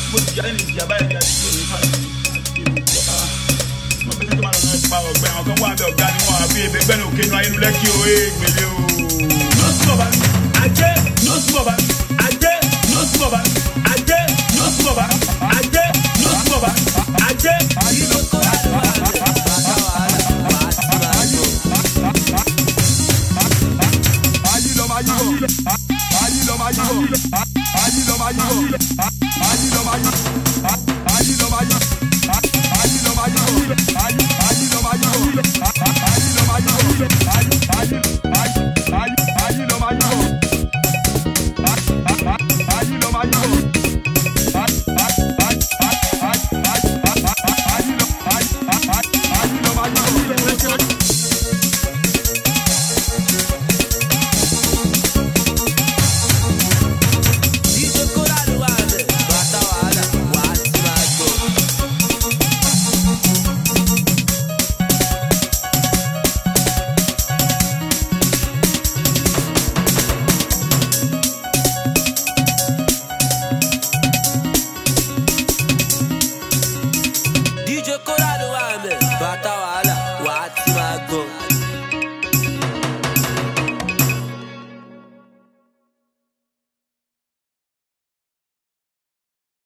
mo ti jáde ní ìjà báyìí jáde ní ìfà mo fẹ́ tó máa lọ náà pa ọ̀gbẹ́ àwọn kan wà bẹ́ẹ̀ ọ̀gá ni wọ́n àbí ebè gbẹ́nu òkè nu ayélujára kí o gbèlè o. nọ́ọ̀sì bọ̀bá ajé nọ́ọ̀sì bọ̀bá ajé nọ́ọ̀sì bọ̀bá ajé nọ́ọ̀sì bọ̀bá ajé nọ́ọ̀sì bọ̀bá ajé. ayé ló tó ayé ló máa yí bọ̀ ayé ló máa yí bọ̀ ayé ló máa yí bọ̀.